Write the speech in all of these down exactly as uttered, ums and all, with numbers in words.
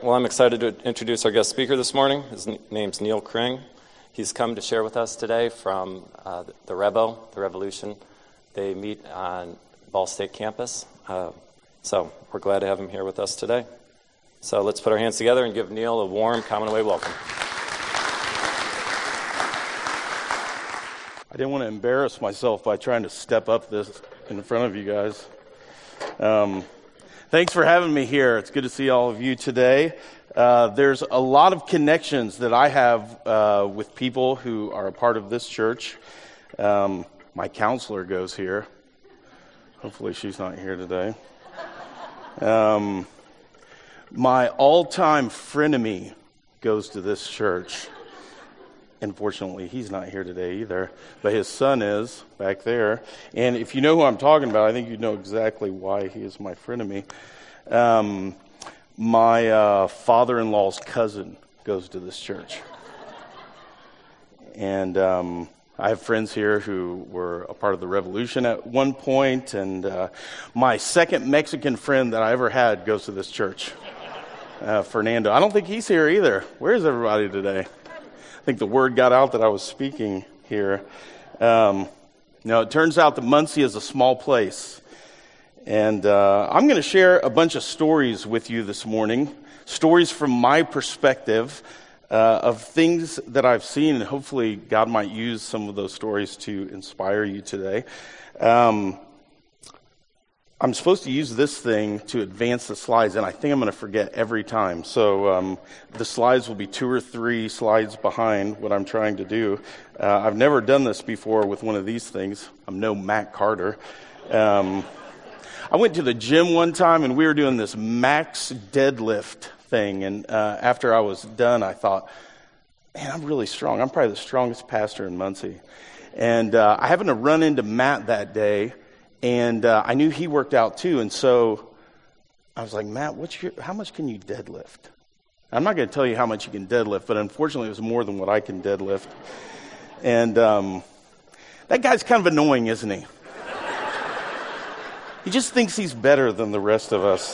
Well, I'm excited to introduce our guest speaker this morning. His n- name's Neil Kring. He's come to share with us today from uh, the Revo, the Revolution. They meet on Ball State campus. Uh, so we're glad to have him here with us today. So let's put our hands together and give Neil a warm Commonwealth welcome. I didn't want to embarrass myself by trying to step up this in front of you guys. Um, thanks for having me here. It's good to see all of you today. Uh, there's a lot of connections that I have uh, with people who are a part of this church. Um, my counselor goes here. Hopefully she's not here today. Um, my all-time frenemy goes to this church. Unfortunately, he's not here today either, but his son is back there. And if you know who I'm talking about, I think you know exactly why he is my frenemy. Um, my uh, father-in-law's cousin goes to this church. And um, I have friends here who were a part of the Revolution at one point, and uh, my second Mexican friend that I ever had goes to this church, uh, Fernando. I don't think he's here either. Where's everybody today? I think the word got out that I was speaking here. Um, now, it turns out that Muncie is a small place. And uh, I'm going to share a bunch of stories with you this morning, stories from my perspective uh, of things that I've seen, and hopefully God might use some of those stories to inspire you today. Um, I'm supposed to use this thing to advance the slides, and I think I'm going to forget every time. So um, the slides will be two or three slides behind what I'm trying to do. Uh, I've never done this before with one of these things. I'm no Matt Carter. Um, I went to the gym one time, and we were doing this max deadlift thing. And uh, after I was done, I thought, man, I'm really strong. I'm probably the strongest pastor in Muncie. And uh, I happened to run into Matt that day. And uh, I knew he worked out too, and so I was like, Matt, what's your, how much can you deadlift? I'm not going to tell you how much you can deadlift, but unfortunately it was more than what I can deadlift. And um, that guy's kind of annoying, isn't he? He just thinks he's better than the rest of us.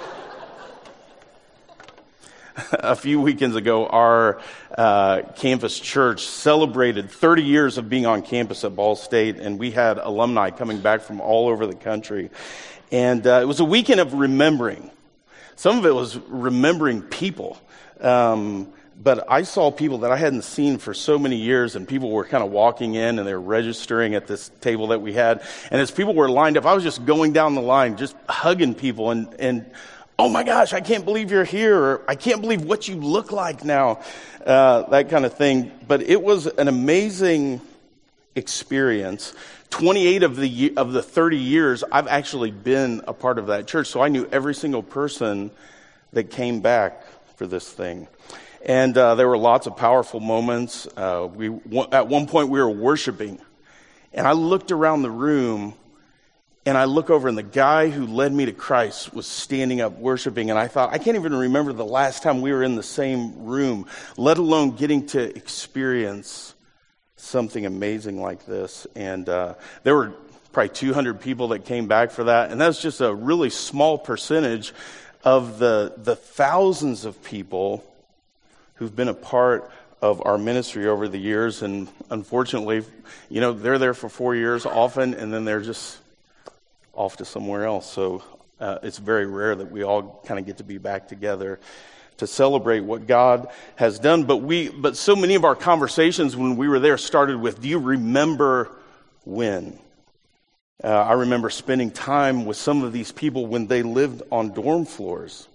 A few weekends ago, our uh, campus church celebrated thirty years of being on campus at Ball State, and we had alumni coming back from all over the country. And uh, it was a weekend of remembering. Some of it was remembering people. Um, but I saw people that I hadn't seen for so many years, and people were kind of walking in, and they were registering at this table that we had. And as people were lined up, I was just going down the line, just hugging people, and and oh my gosh, I can't believe you're here, or I can't believe what you look like now, uh, that kind of thing. But it was an amazing experience. twenty-eight of the of the thirty years, I've actually been a part of that church, so I knew every single person that came back for this thing. And uh, there were lots of powerful moments. Uh, we at one point we were worshiping, and I looked around the room, and I look over, and the guy who led me to Christ was standing up worshiping, and I thought, I can't even remember the last time we were in the same room, let alone getting to experience something amazing like this. And uh, there were probably two hundred people that came back for that, and that's just a really small percentage of the the thousands of people who've been a part of our ministry over the years. And unfortunately, you know, they're there for four years often, and then they're just off to somewhere else. So uh, it's very rare that we all kind of get to be back together to celebrate what God has done. But we, but so many of our conversations when we were there started with, do you remember when? Uh, I remember spending time with some of these people when they lived on dorm floors.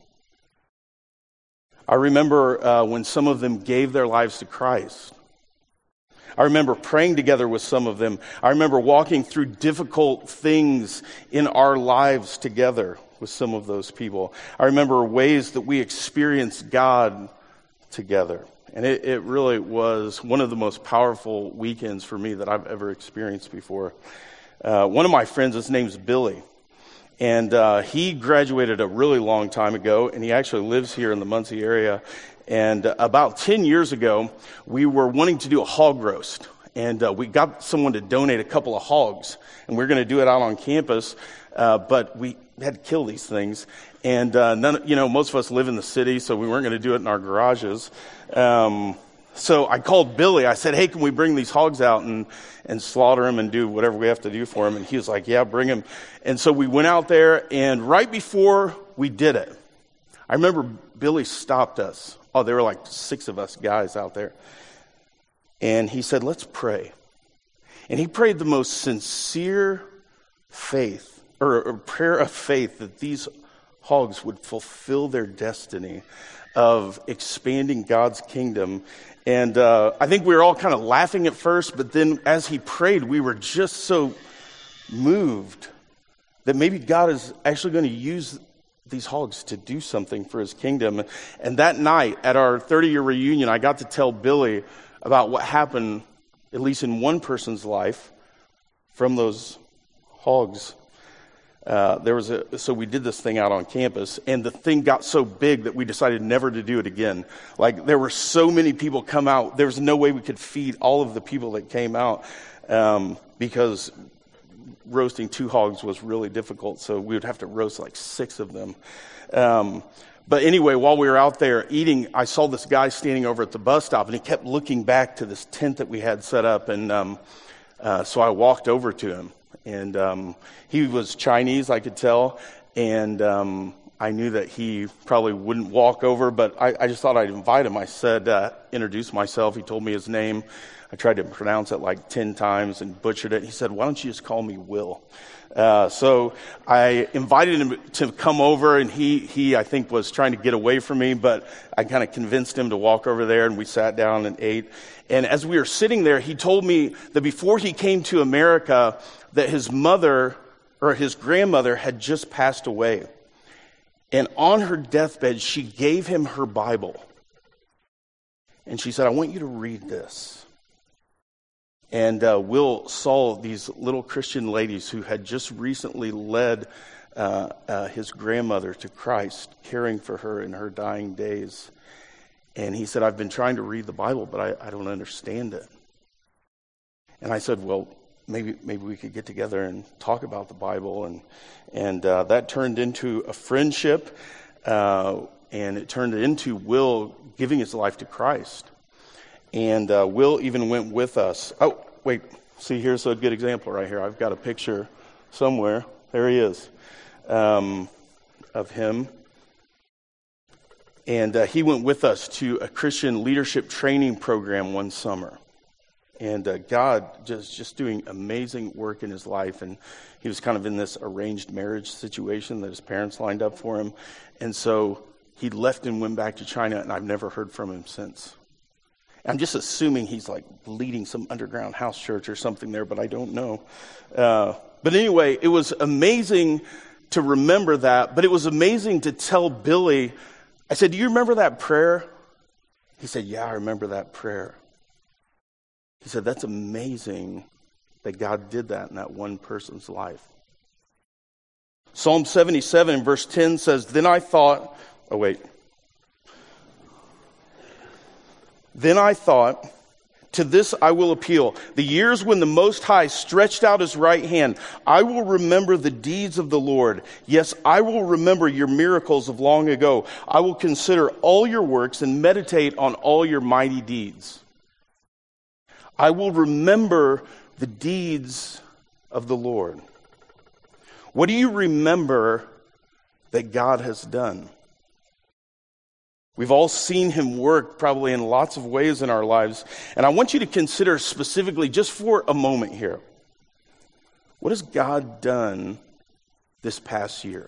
I remember uh, when some of them gave their lives to Christ. I remember praying together with some of them. I remember walking through difficult things in our lives together with some of those people. I remember ways that we experienced God together. And it, it really was one of the most powerful weekends for me that I've ever experienced before. Uh, one of my friends, his name's Billy. And uh, he graduated a really long time ago, and he actually lives here in the Muncie area. And uh, about ten years ago, we were wanting to do a hog roast. And uh, we got someone to donate a couple of hogs. And we we're going to do it out on campus. Uh, but we had to kill these things. And, uh, none, you know, most of us live in the city, so we weren't going to do it in our garages. Um, so I called Billy. I said, hey, can we bring these hogs out and, and slaughter them and do whatever we have to do for them? And he was like, yeah, bring them. And so we went out there, and right before we did it, I remember Billy stopped us. Oh, there were like six of us guys out there. And he said, let's pray. And he prayed the most sincere faith, or, or prayer of faith, that these hogs would fulfill their destiny of expanding God's kingdom. And uh, I think we were all kind of laughing at first, but then as he prayed, we were just so moved that maybe God is actually going to use these hogs to do something for his kingdom. And that night at our thirty-year reunion, I got to tell Billy about what happened, at least in one person's life, from those hogs. Uh, there was a, so we did this thing out on campus, and the thing got so big that we decided never to do it again. Like, there were so many people come out, there was no way we could feed all of the people that came out, um, because roasting two hogs was really difficult, so we would have to roast like six of them. Um, but anyway, while we were out there eating, I saw this guy standing over at the bus stop, and he kept looking back to this tent that we had set up, and um, uh, so I walked over to him. And um, he was Chinese, I could tell, and um, I knew that he probably wouldn't walk over, but I, I just thought I'd invite him. I said, uh, introduce myself. He told me his name. I tried to pronounce it like ten times and butchered it. He said, why don't you just call me Will? Uh, so I invited him to come over, and he, he, I think, was trying to get away from me, but I kind of convinced him to walk over there, and we sat down and ate. And as we were sitting there, he told me that before he came to America, that his mother, or his grandmother, had just passed away. And on her deathbed, she gave him her Bible. And she said, I want you to read this. And uh, Will saw these little Christian ladies who had just recently led uh, uh, his grandmother to Christ, caring for her in her dying days. And he said, I've been trying to read the Bible, but I, I don't understand it. And I said, well, maybe maybe we could get together and talk about the Bible. And and uh, that turned into a friendship, uh, and it turned into Will giving his life to Christ. And uh, Will even went with us. Oh, wait. See, here's a good example right here. I've got a picture somewhere. There he is, um, of him. And uh, he went with us to a Christian leadership training program one summer. And uh, God just, just doing amazing work in his life. And he was kind of in this arranged marriage situation that his parents lined up for him. And so he left and went back to China, and I've never heard from him since. I'm just assuming he's like leading some underground house church or something there, but I don't know. Uh, but anyway, it was amazing to remember that. But it was amazing to tell Billy, I said, do you remember that prayer? He said, yeah, I remember that prayer. He said, that's amazing that God did that in that one person's life. Psalm seventy-seven, verse ten says, Then I thought, oh wait. Then I thought, to this I will appeal. The years when the Most High stretched out his right hand, I will remember the deeds of the Lord. Yes, I will remember your miracles of long ago. I will consider all your works and meditate on all your mighty deeds. I will remember the deeds of the Lord. What do you remember that God has done? We've all seen him work probably in lots of ways in our lives. And I want you to consider specifically, just for a moment here, what has God done this past year?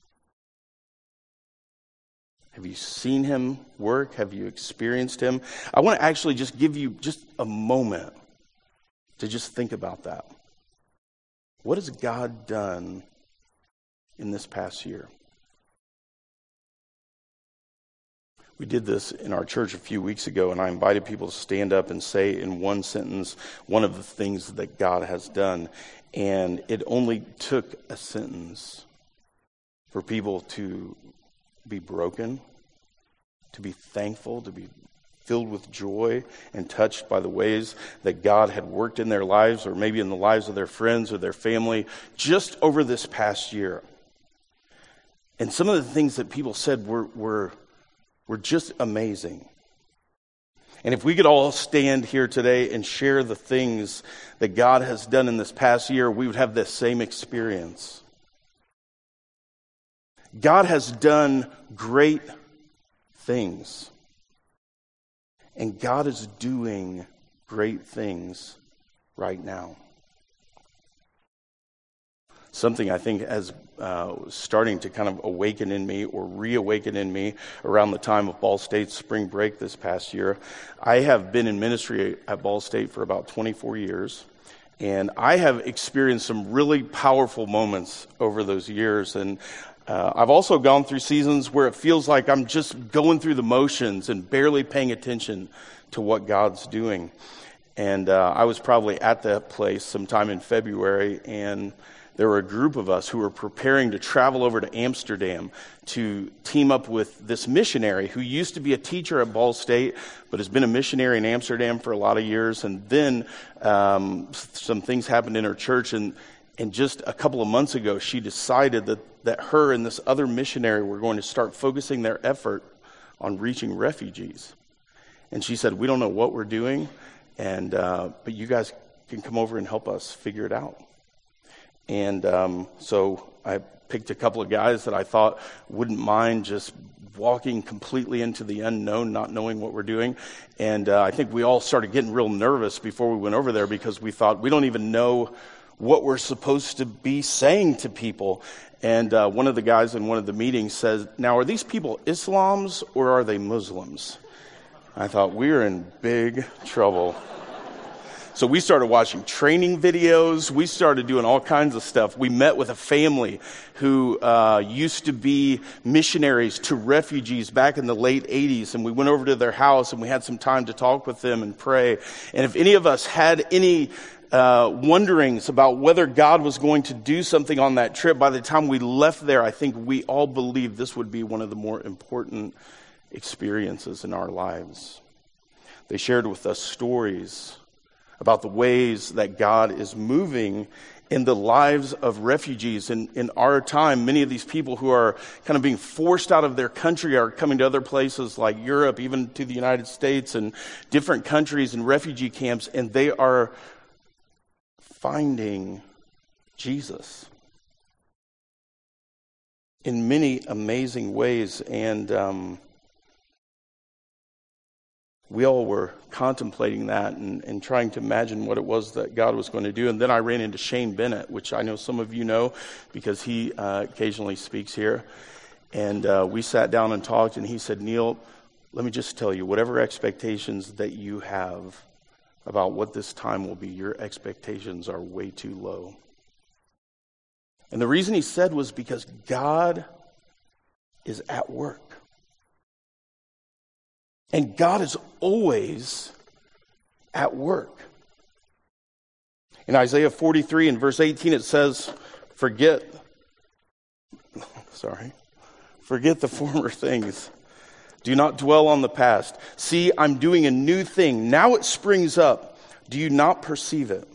Have you seen him work? Have you experienced him? I want to actually just give you just a moment to just think about that. What has God done in this past year? We did this in our church a few weeks ago, and I invited people to stand up and say in one sentence one of the things that God has done. And it only took a sentence for people to be broken, to be thankful, to be filled with joy and touched by the ways that God had worked in their lives, or maybe in the lives of their friends or their family, just over this past year. And some of the things that people said were, were, were just amazing. And if we could all stand here today and share the things that God has done in this past year, we would have this same experience. God has done great things. And God is doing great things right now. Something I think has uh, starting to kind of awaken in me or reawaken in me around the time of Ball State's spring break this past year. I have been in ministry at Ball State for about twenty-four years, and I have experienced some really powerful moments over those years. And uh, I've also gone through seasons where it feels like I'm just going through the motions and barely paying attention to what God's doing. And uh, I was probably at that place sometime in February, and there were a group of us who were preparing to travel over to Amsterdam to team up with this missionary who used to be a teacher at Ball State, but has been a missionary in Amsterdam for a lot of years. And then um, some things happened in her church, and, and just a couple of months ago, she decided that, that her and this other missionary were going to start focusing their effort on reaching refugees. And she said, "We don't know what we're doing, and uh, but you guys can come over and help us figure it out." And um, so I picked a couple of guys that I thought wouldn't mind just walking completely into the unknown, not knowing what we're doing. And uh, I think we all started getting real nervous before we went over there because we thought we don't even know what we're supposed to be saying to people. And uh, one of the guys in one of the meetings says, "Now, are these people Islams or are they Muslims?" I thought, we're in big trouble. So we started watching training videos. We started doing all kinds of stuff. We met with a family who uh, used to be missionaries to refugees back in the late eighties. And we went over to their house and we had some time to talk with them and pray. And if any of us had any uh, wonderings about whether God was going to do something on that trip, by the time we left there, I think we all believed this would be one of the more important experiences in our lives. They shared with us stories about the ways that God is moving in the lives of refugees. In, in our time, many of these people who are kind of being forced out of their country are coming to other places like Europe, even to the United States and different countries and refugee camps, and they are finding Jesus in many amazing ways. And um, we all were contemplating that and, and trying to imagine what it was that God was going to do. And then I ran into Shane Bennett, which I know some of you know because he uh, occasionally speaks here. And uh, we sat down and talked, and he said, "Neil, let me just tell you, whatever expectations that you have about what this time will be, your expectations are way too low." And the reason he said was because God is at work. And God is always at work. In Isaiah forty-three and verse eighteen, it says, forget, sorry, forget the former things. Do not dwell on the past. See, I'm doing a new thing. Now it springs up. Do you not perceive it?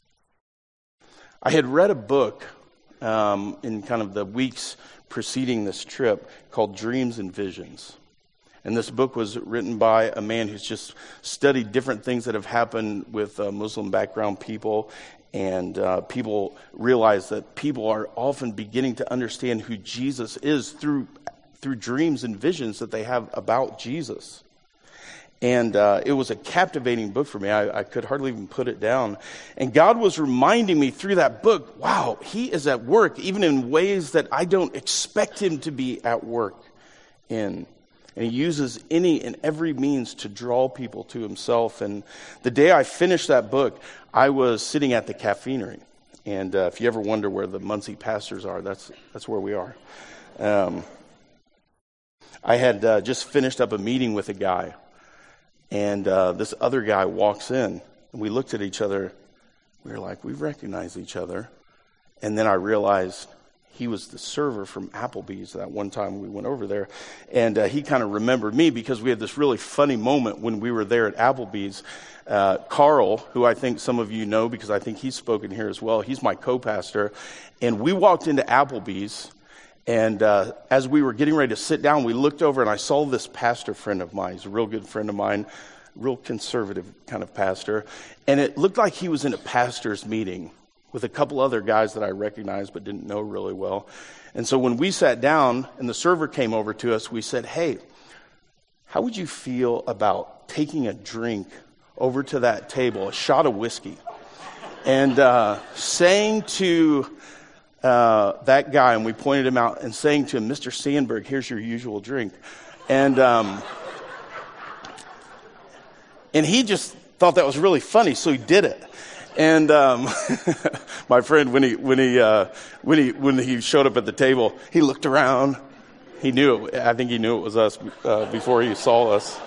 I had read a book um, in kind of the weeks preceding this trip called Dreams and Visions. And this book was written by a man who's just studied different things that have happened with uh, Muslim background people. And uh, people realize that people are often beginning to understand who Jesus is through through dreams and visions that they have about Jesus. And uh, it was a captivating book for me. I, I could hardly even put it down. And God was reminding me through that book, wow, he is at work, even in ways that I don't expect him to be at work in. And he uses any and every means to draw people to himself. And the day I finished that book, I was sitting at the caffeinery. And uh, if you ever wonder where the Muncie pastors are, that's that's where we are. Um, I had uh, just finished up a meeting with a guy. And uh, this other guy walks in. And we looked at each other. We were like, we recognize each other. And then I realized he was the server from Applebee's that one time we went over there. And uh, he kind of remembered me because we had this really funny moment when we were there at Applebee's. Uh, Carl, who I think some of you know because I think he's spoken here as well, he's my co-pastor. And we walked into Applebee's, And uh, as we were getting ready to sit down, we looked over and I saw this pastor friend of mine. He's a real good friend of mine, real conservative kind of pastor. And it looked like he was in a pastor's meeting with a couple other guys that I recognized but didn't know really well. And so when we sat down and the server came over to us, we said, hey, how would you feel about taking a drink over to that table, a shot of whiskey, and uh, saying to uh, that guy, and we pointed him out, and saying to him, Mister Sandberg, here's your usual drink. And um, and he just thought that was really funny, so he did it. And um, my friend, when he when he uh, when he when he showed up at the table, he looked around. He knew it, I think he knew it was us uh, before he saw us.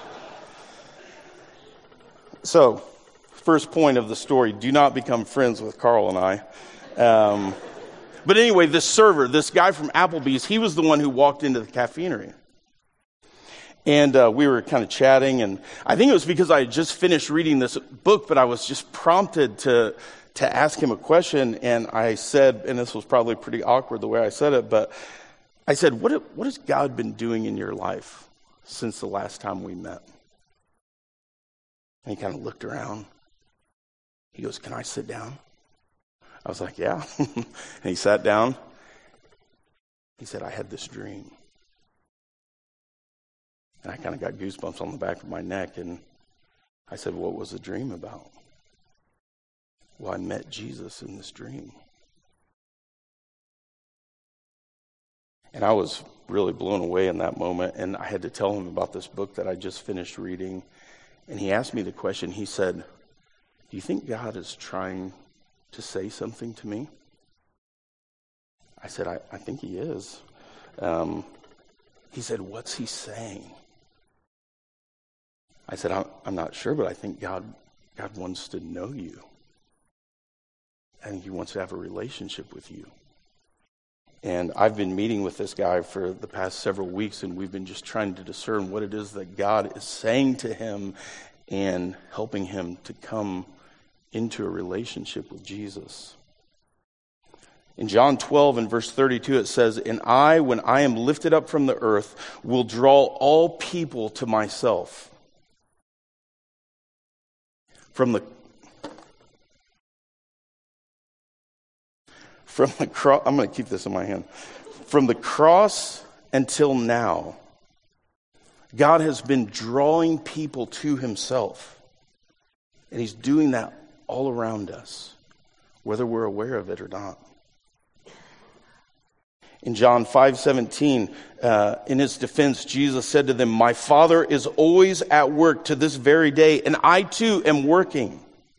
So, first point of the story: do not become friends with Carl and I. Um, but anyway, this server, this guy from Applebee's, he was the one who walked into the caffeinery. And uh, we were kind of chatting, and I think it was because I had just finished reading this book, but I was just prompted to to ask him a question, and I said, and this was probably pretty awkward the way I said it, but I said, what, what has God been doing in your life since the last time we met? And he kind of looked around. He goes, can I sit down? I was like, yeah. And he sat down. He said, I had this dream. And I kind of got goosebumps on the back of my neck. And I said, what was the dream about? Well, I met Jesus in this dream. And I was really blown away in that moment. And I had to tell him about this book that I just finished reading. And he asked me the question. He said, do you think God is trying to say something to me? I said, I, I think he is. Um, he said, what's he saying? I said, I'm, I'm not sure, but I think God, God wants to know you. I think he wants to have a relationship with you. And I've been meeting with this guy for the past several weeks, and we've been just trying to discern what it is that God is saying to him and helping him to come into a relationship with Jesus. In John twelve and verse thirty-two, it says, and I, when I am lifted up from the earth, will draw all people to myself. From the From the cross, I'm going to keep this in my hand. From the cross until now, God has been drawing people to himself. And he's doing that all around us, whether we're aware of it or not. In John five seventeen, uh, in his defense, Jesus said to them, my Father is always at work to this very day, and I too am working.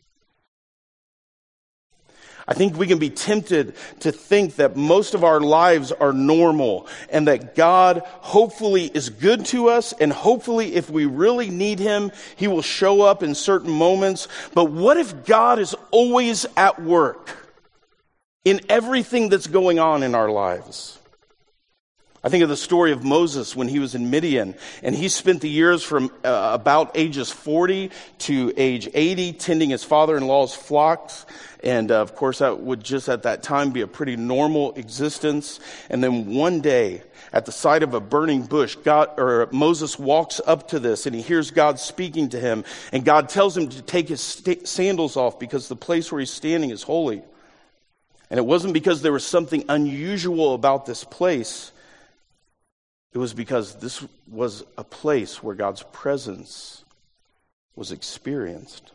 I think we can be tempted to think that most of our lives are normal and that God hopefully is good to us, and hopefully if we really need him, he will show up in certain moments. But what if God is always at work in everything that's going on in our lives? I think of the story of Moses when he was in Midian, and he spent the years from uh, about ages forty to age eighty tending his father-in-law's flocks. And uh, of course, that would just at that time be a pretty normal existence. And then one day, at the sight of a burning bush, God or Moses walks up to this, and he hears God speaking to him. And God tells him to take his st- sandals off because the place where he's standing is holy. And it wasn't because there was something unusual about this place. It was because this was a place where God's presence was experienced.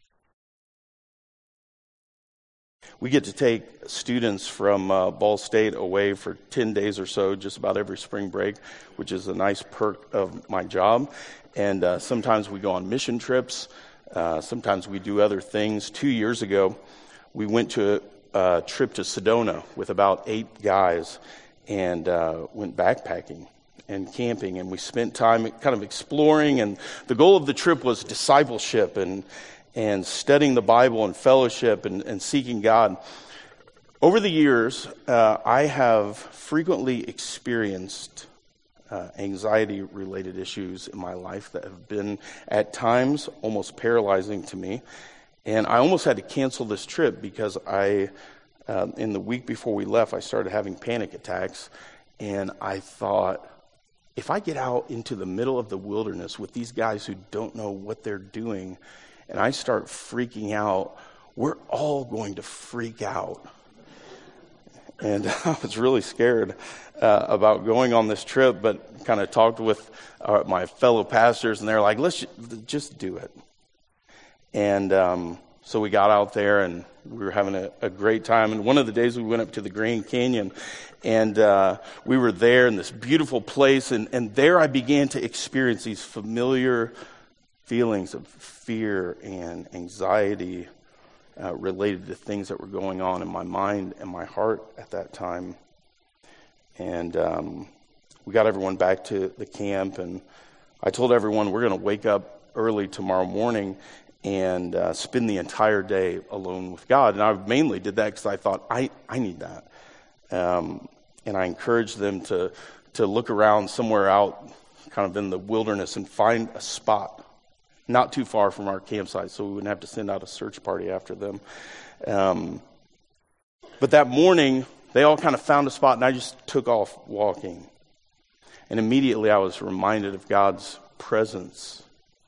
We get to take students from uh, Ball State away for ten days or so, just about every spring break, which is a nice perk of my job. And uh, sometimes we go on mission trips. Uh, sometimes we do other things. Two years ago, we went to a, a trip to Sedona with about eight guys and uh, went backpacking and camping, and we spent time kind of exploring, and the goal of the trip was discipleship and and studying the Bible and fellowship and, and seeking God. Over the years, uh, I have frequently experienced uh, anxiety-related issues in my life that have been, at times, almost paralyzing to me, and I almost had to cancel this trip because I, uh, in the week before we left, I started having panic attacks. And I thought, if I get out into the middle of the wilderness with these guys who don't know what they're doing, and I start freaking out, we're all going to freak out. And I was really scared uh, about going on this trip, but kind of talked with uh, my fellow pastors, and they're like, let's just, just do it. And um, so we got out there, and we were having a, a great time. And one of the days we went up to the Grand Canyon, and uh, we were there in this beautiful place, and, and there I began to experience these familiar feelings of fear and anxiety uh, related to things that were going on in my mind and my heart at that time. And um, we got everyone back to the camp, and I told everyone we're going to wake up early tomorrow morning and uh, spend the entire day alone with God. And I mainly did that because I thought, I, I need that. Um, and I encouraged them to, to look around somewhere out kind of in the wilderness and find a spot not too far from our campsite so we wouldn't have to send out a search party after them. Um, but that morning, they all kind of found a spot, and I just took off walking. And immediately I was reminded of God's presence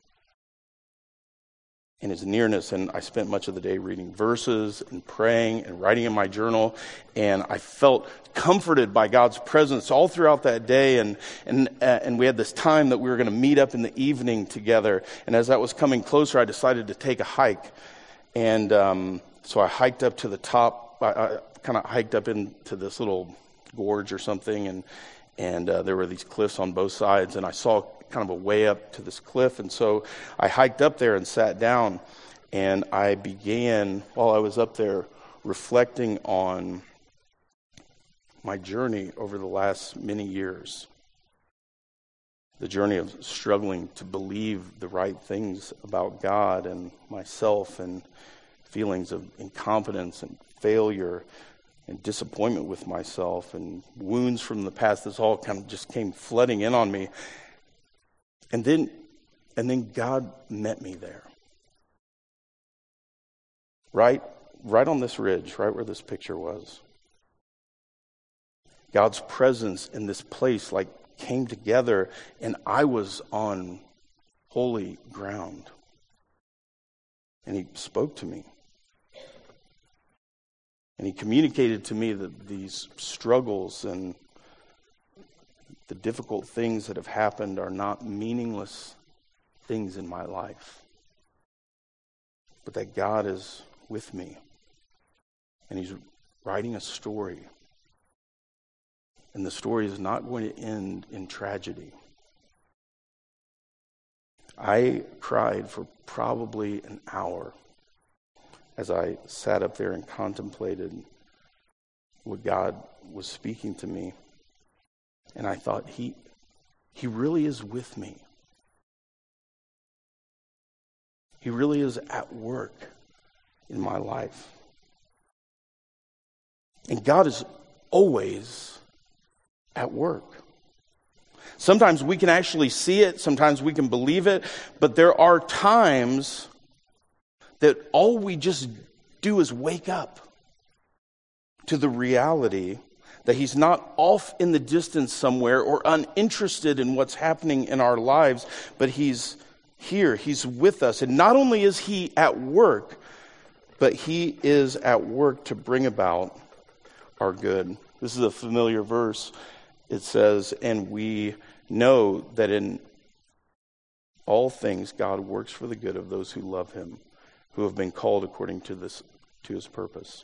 and his nearness, and I spent much of the day reading verses and praying and writing in my journal, and I felt comforted by God's presence all throughout that day, and and uh, and we had this time that we were going to meet up in the evening together, and as that was coming closer, I decided to take a hike, and um, so I hiked up to the top, I, I kind of hiked up into this little gorge or something, and and uh, there were these cliffs on both sides, and I saw kind of a way up to this cliff. And so I hiked up there and sat down, and I began, while I was up there, reflecting on my journey over the last many years. The journey of struggling to believe the right things about God and myself, and feelings of incompetence and failure and disappointment with myself and wounds from the past. This all kind of just came flooding in on me. And then, and then God met me there. Right, right on this ridge, right where this picture was. God's presence in this place like came together, and I was on holy ground. And he spoke to me. And he communicated to me that these struggles and the difficult things that have happened are not meaningless things in my life, but that God is with me, and he's writing a story, and the story is not going to end in tragedy. I cried for probably an hour as I sat up there and contemplated what God was speaking to me. And I thought, he, he really is with me. He really is at work in my life. And God is always at work. Sometimes we can actually see it, sometimes we can believe it, but there are times that all we just do is wake up to the reality that he's not off in the distance somewhere or uninterested in what's happening in our lives, but he's here, he's with us. And not only is he at work, but he is at work to bring about our good. This is a familiar verse. It says, and we know that in all things God works for the good of those who love him, who have been called according to this to his purpose.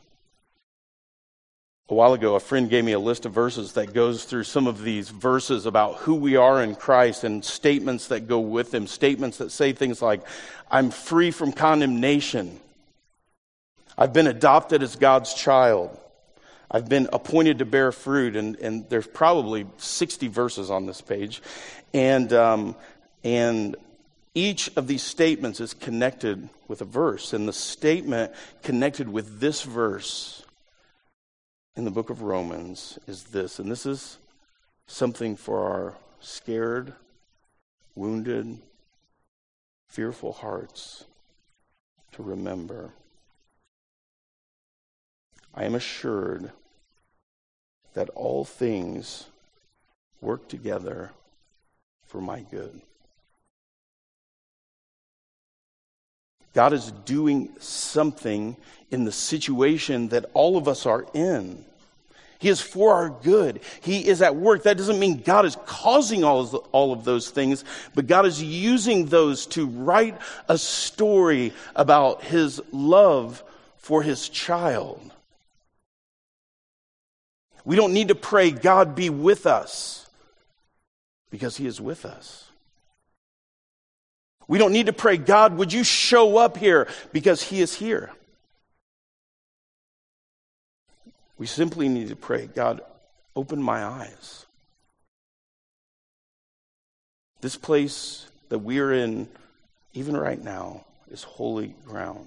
A while ago, a friend gave me a list of verses that goes through some of these verses about who we are in Christ and statements that go with them, statements that say things like, I'm free from condemnation. I've been adopted as God's child. I've been appointed to bear fruit, and, and there's probably sixty verses on this page. And, um, and each of these statements is connected with a verse. And the statement connected with this verse in the book of Romans is this, and this is something for our scared, wounded, fearful hearts to remember. I am assured that all things work together for my good. God is doing something in the situation that all of us are in. He is for our good. He is at work. That doesn't mean God is causing all of, the, all of those things, but God is using those to write a story about his love for his child. We don't need to pray, God be with us, because he is with us. We don't need to pray, God, would you show up here, because he is here. We simply need to pray, God, open my eyes. This place that we are in, even right now, is holy ground.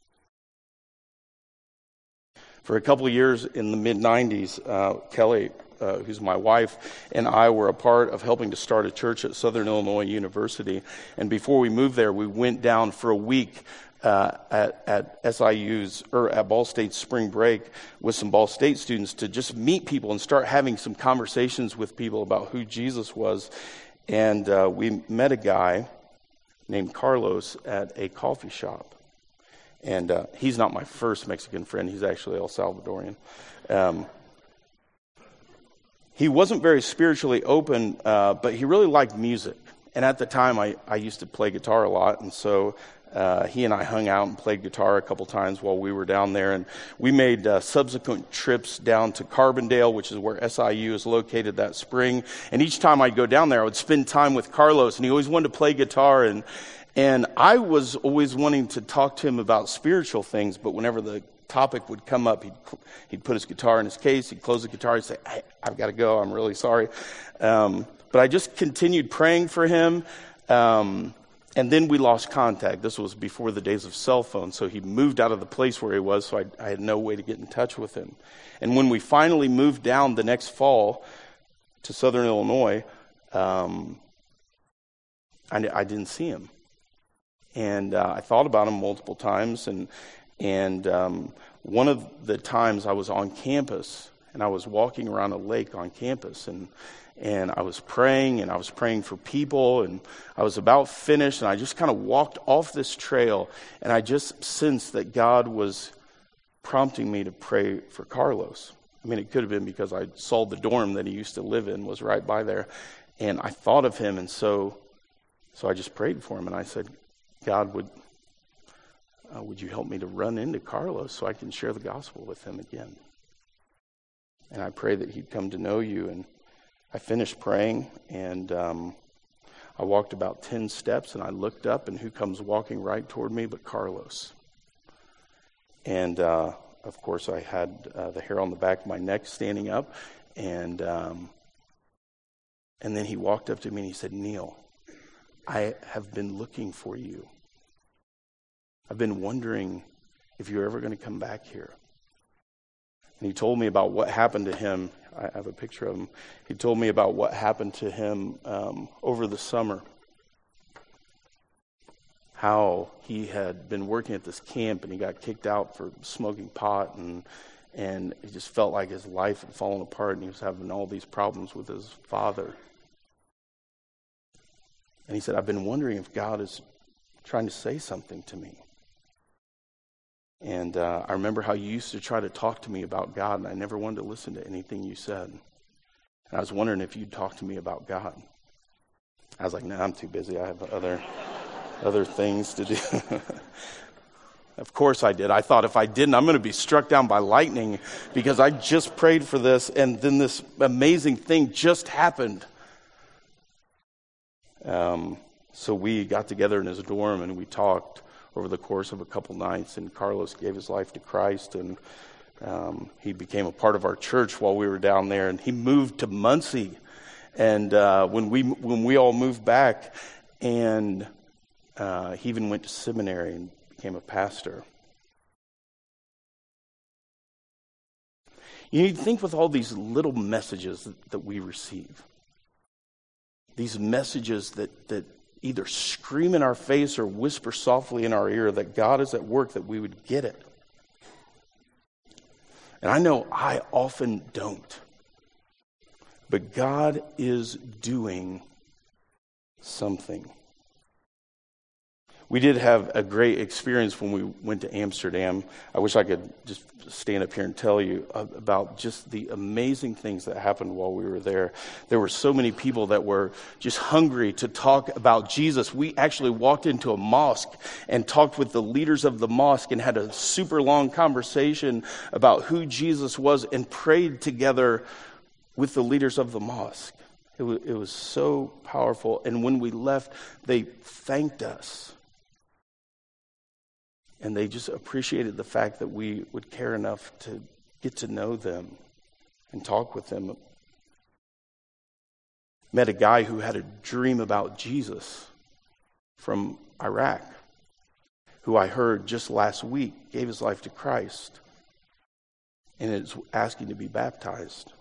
For a couple of years in the mid nineties, uh, Kelly, uh, who's my wife, and I were a part of helping to start a church at Southern Illinois University. And before we moved there, we went down for a week uh, at, at S I U's, or at Ball State's spring break with some Ball State students to just meet people and start having some conversations with people about who Jesus was. And uh, we met a guy named Carlos at a coffee shop. And uh, he's not my first Mexican friend. He's actually El Salvadorian. Um, he wasn't very spiritually open, uh, but he really liked music. And at the time, I, I used to play guitar a lot. And so uh, he and I hung out and played guitar a couple times while we were down there. And we made uh, subsequent trips down to Carbondale, which is where S I U is located that spring. And each time I'd go down there, I would spend time with Carlos. And he always wanted to play guitar. And And I was always wanting to talk to him about spiritual things, but whenever the topic would come up, he'd, he'd put his guitar in his case, he'd close the guitar, he'd say, I, I've got to go, I'm really sorry. Um, but I just continued praying for him, um, and then we lost contact. This was before the days of cell phones, so he moved out of the place where he was, so I, I had no way to get in touch with him. And when we finally moved down the next fall to Southern Illinois, um, I, I didn't see him. And uh, I thought about him multiple times, and and um, one of the times I was on campus, and I was walking around a lake on campus, and and I was praying, and I was praying for people, and I was about finished, and I just kind of walked off this trail, and I just sensed that God was prompting me to pray for Carlos. I mean, it could have been because I saw the dorm that he used to live in was right by there, and I thought of him, and so so I just prayed for him, and I said, God, would uh, would you help me to run into Carlos so I can share the gospel with him again? And I pray that he'd come to know you. And I finished praying, and um, I walked about ten steps, and I looked up, and who comes walking right toward me but Carlos? And, uh, of course, I had uh, the hair on the back of my neck standing up, and um, and then he walked up to me, and he said, Neil, I have been looking for you. I've been wondering if you're ever going to come back here. And he told me about what happened to him. I have a picture of him. He told me about what happened to him um, over the summer. How he had been working at this camp and he got kicked out for smoking pot, and and he just felt like his life had fallen apart, and he was having all these problems with his father. And he said, I've been wondering if God is trying to say something to me. And uh, I remember how you used to try to talk to me about God, and I never wanted to listen to anything you said. And I was wondering if you'd talk to me about God. I was like, no, nah, I'm too busy. I have other other things to do. Of course I did. I thought if I didn't, I'm going to be struck down by lightning, because I just prayed for this, and then this amazing thing just happened. Um, so we got together in his dorm, and we talked over the course of a couple nights, and Carlos gave his life to Christ, and um, he became a part of our church while we were down there, and he moved to Muncie. And uh, when we when we all moved back, and uh, he even went to seminary and became a pastor. You need to think with all these little messages that, that we receive. These messages that, that either scream in our face or whisper softly in our ear that God is at work, that we would get it. And I know I often don't. But God is doing something. We did have a great experience when we went to Amsterdam. I wish I could just stand up here and tell you about just the amazing things that happened while we were there. There were so many people that were just hungry to talk about Jesus. We actually walked into a mosque and talked with the leaders of the mosque and had a super long conversation about who Jesus was and prayed together with the leaders of the mosque. It was, it was so powerful. And when we left, they thanked us. And they just appreciated the fact that we would care enough to get to know them and talk with them. Met a guy who had a dream about Jesus from Iraq, who I heard just last week gave his life to Christ and is asking to be baptized.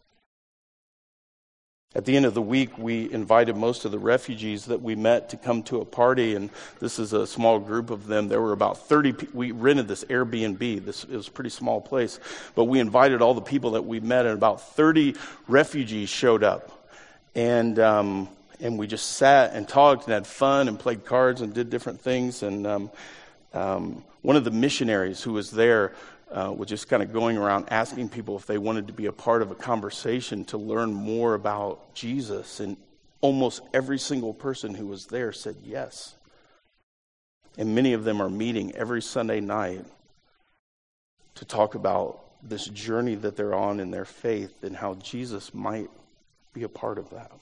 At the end of the week, we invited most of the refugees that we met to come to a party, and this is a small group of them. There were about thirty people. We rented this Airbnb. This it was a pretty small place, but we invited all the people that we met, and about thirty refugees showed up. And um, and we just sat and talked and had fun and played cards and did different things. And um, um, one of the missionaries who was there Uh, was just kind of going around asking people if they wanted to be a part of a conversation to learn more about Jesus. And almost every single person who was there said yes. And many of them are meeting every Sunday night to talk about this journey that they're on in their faith and how Jesus might be a part of that.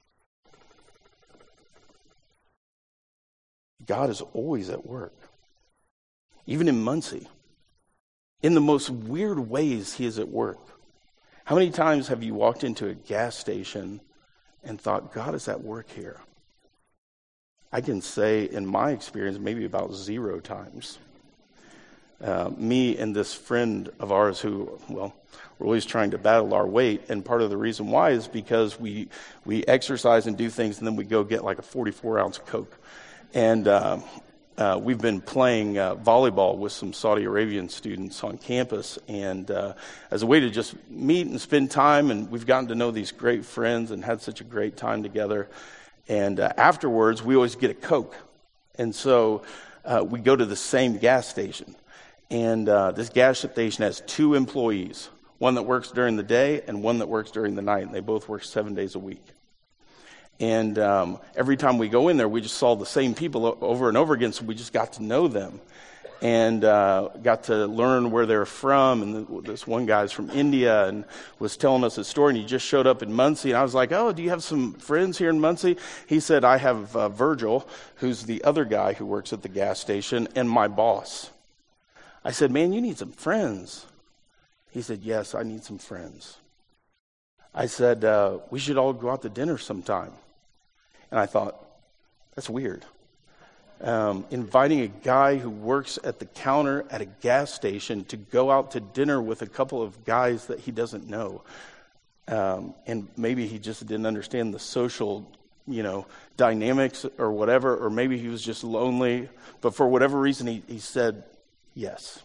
God is always at work. Even in Muncie. In the most weird ways, he is at work. How many times have you walked into a gas station and thought, God is at work here? I can say, in my experience, maybe about zero times. Uh, me and this friend of ours who, well, we're always trying to battle our weight, and part of the reason why is because we we exercise and do things, and then we go get like a forty-four ounce Coke. And uh, Uh, we've been playing uh, volleyball with some Saudi Arabian students on campus, and uh, as a way to just meet and spend time, and we've gotten to know these great friends and had such a great time together. And uh, afterwards, we always get a Coke, and so uh, we go to the same gas station. And uh, this gas station has two employees, one that works during the day and one that works during the night, and they both work seven days a week. And um, every time we go in there, we just saw the same people over and over again, so we just got to know them and uh, got to learn where they're from. And the, this one guy's from India and was telling us his story, and he just showed up in Muncie. And I was like, oh, do you have some friends here in Muncie? He said, I have uh, Virgil, who's the other guy who works at the gas station, and my boss. I said, man, you need some friends. He said, yes, I need some friends. I said, uh, we should all go out to dinner sometime. And I thought, that's weird. Um, inviting a guy who works at the counter at a gas station to go out to dinner with a couple of guys that he doesn't know. Um, and maybe he just didn't understand the social, you know, dynamics or whatever, or maybe he was just lonely. But for whatever reason, he, he said yes.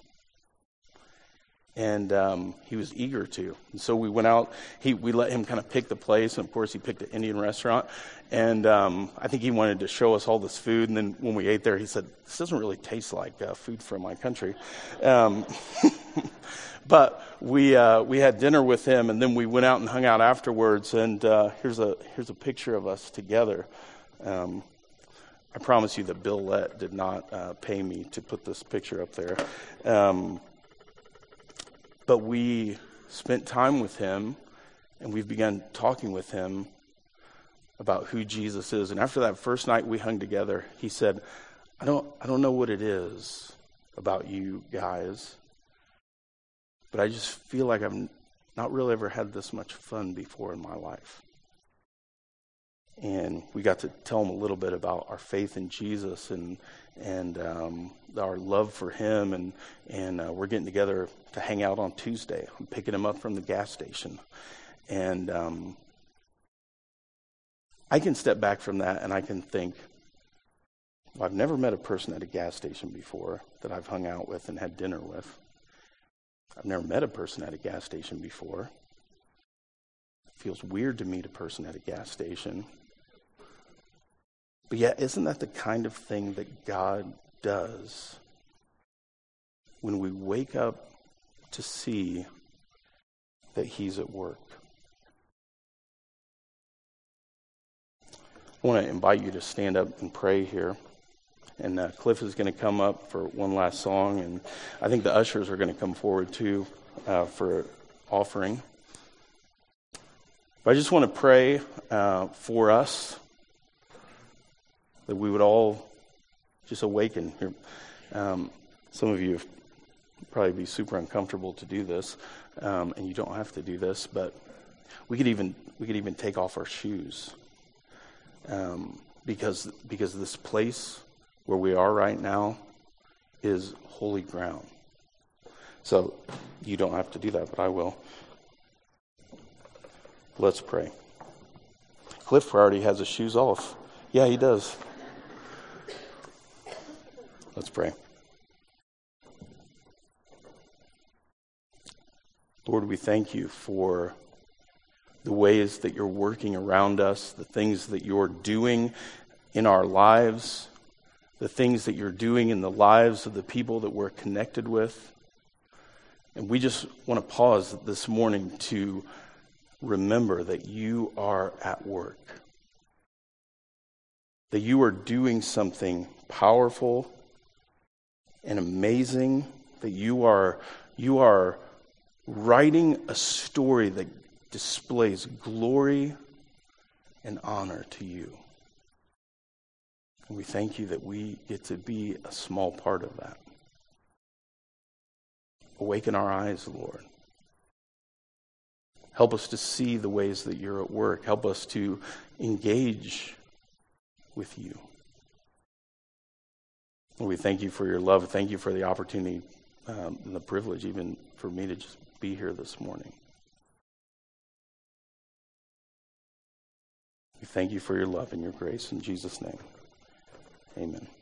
And um, he was eager to. And so we went out. He we let him kind of pick the place. And, of course, he picked an Indian restaurant. And um, I think he wanted to show us all this food. And then when we ate there, he said, this doesn't really taste like uh, food from my country. Um, but we uh, we had dinner with him. And then we went out and hung out afterwards. And uh, here's a here's a picture of us together. Um, I promise you that Bill Lett did not uh, pay me to put this picture up there. Um But we spent time with him, and we've begun talking with him about who Jesus is. And after that first night we hung together, he said, I don't I don't know what it is about you guys, but I just feel like I've not really ever had this much fun before in my life. And we got to tell him a little bit about our faith in Jesus and and um, our love for him. And, and uh, we're getting together to hang out on Tuesday. I'm picking him up from the gas station. And um, I can step back from that and I can think, well, I've never met a person at a gas station before that I've hung out with and had dinner with. I've never met a person at a gas station before. feels weird to meet a person at a gas station. But yet, isn't that the kind of thing that God does when we wake up to see that he's at work? I want to invite you to stand up and pray here. And uh, Cliff is going to come up for one last song. And I think the ushers are going to come forward too uh, for offering. But I just want to pray uh, for us that we would all just awaken here. Um, some of you have probably be super uncomfortable to do this, um, and you don't have to do this, but we could even we could even take off our shoes, um, because because this place where we are right now is holy ground. So you don't have to do that, but I will. Let's pray. Cliff already has his shoes off. Yeah, he does. Let's pray. Lord, we thank you for the ways that you're working around us, the things that you're doing in our lives, the things that you're doing in the lives of the people that we're connected with. And we just want to pause this morning to remember that you are at work, that you are doing something powerful and amazing, that you are you are writing a story that displays glory and honor to you. And we thank you that we get to be a small part of that. Awaken our eyes, Lord. Help us to see the ways that you're at work. Help us to engage with you. And we thank you for your love. Thank you for the opportunity um, and the privilege even for me to just be here this morning. We thank you for your love and your grace. In Jesus' name, amen.